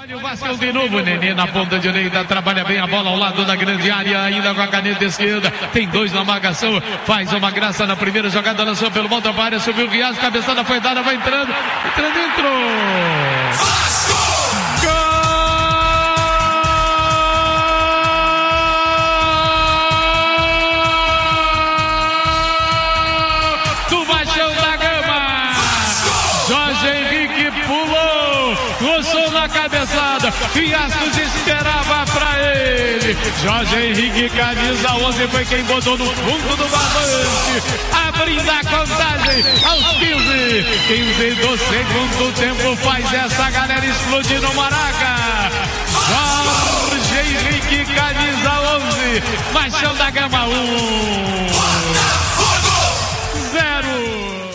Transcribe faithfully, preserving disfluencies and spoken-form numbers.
Olha o Vasco de novo, Nenê na ponta direita, trabalha bem a bola ao lado da grande área, ainda com a caneta esquerda, tem dois na marcação, faz uma graça na primeira jogada, lançou pelo volta para a área, subiu o Riacho, cabeçada foi dada, vai entrando, entrando, entrou! Vasco! Gol! Do Baixão da Gama! Vasco! Jorge Henrique pulou, roçou na cabeçada, Riascos esperava pra ele. Jorge Henrique, camisa onze, foi quem botou no fundo do barbante, abrindo a contagem aos quinze. quinze do segundo tempo, faz essa galera explodir no Maraca. Jorge Henrique, camisa onze, Baixão da Gama um, zero.